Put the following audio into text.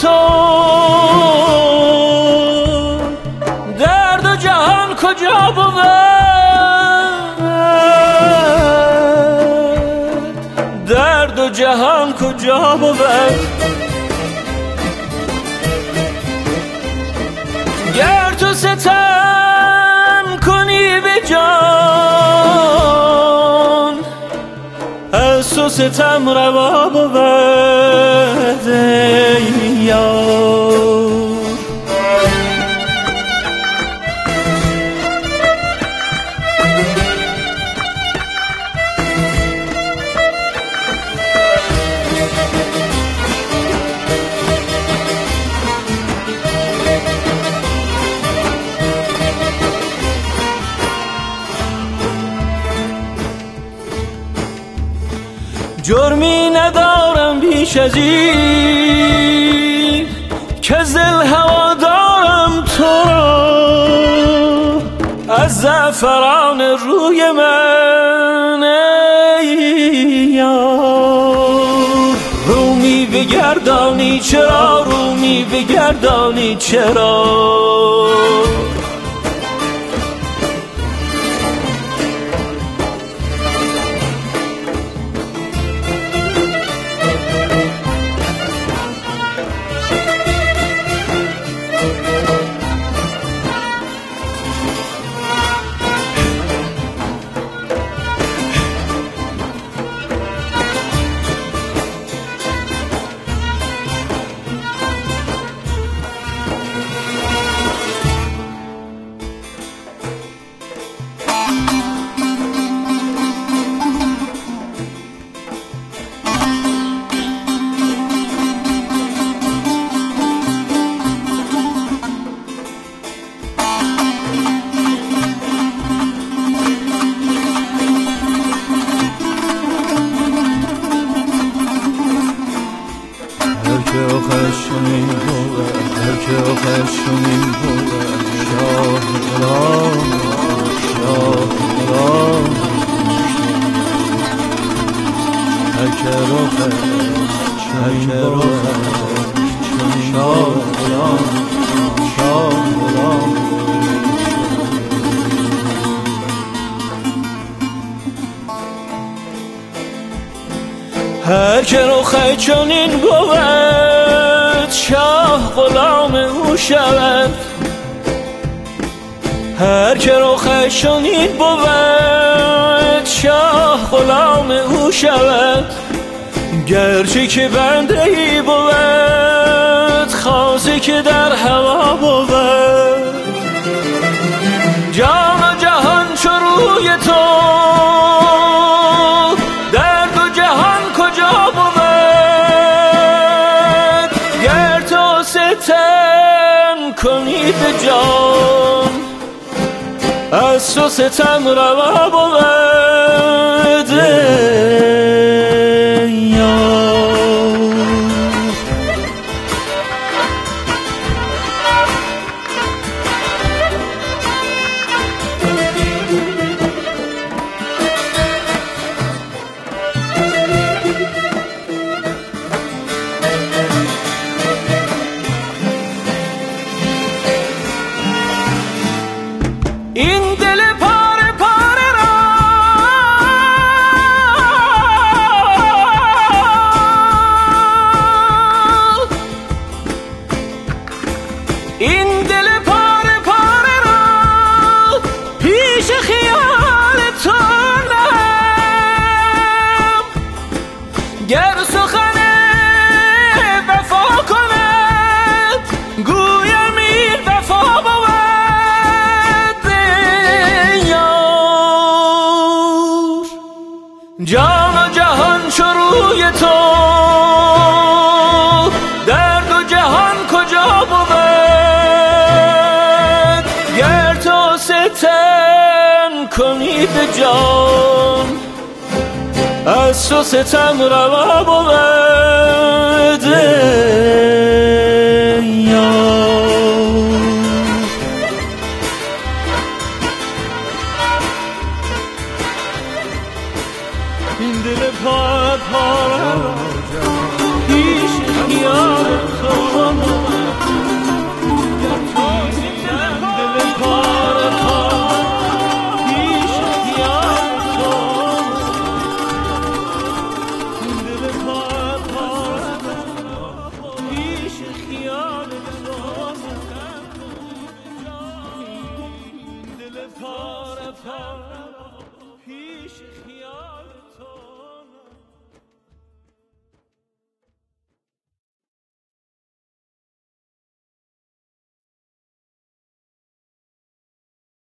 تو درد و جهان کجا بود درد و جهان کجا بود گر تو ستم کنی به جان از تو ستم روا بود یار جرمی ندارم بیش از این که دل هوا دارم تو را از زعفران روی من ای یار رومی بگردانی چرا رومی بگردانی چرا خشمین بود هر که خشمین بود شاه غلام هر که خشمین بود شاه غلام هر که رخ چنین بود شاه غلام او شود هر که رخ چنین بود شاه غلام او شود گرچه که بنده ای بود خاصی که در هوا بود جان و جهان چو روی تو کنی به جان از تو ستم روا بود این دل پاره پاره را این دل پاره پاره را پیش خیال تو نهم گر سخن وفا کند گویم این وفا بود جان و جهان چو روی تو درد و جهان کجا بود گر تو ستم کنی به جان از تو ستم روا بود این دل پاره پاره پیش خیال تو تا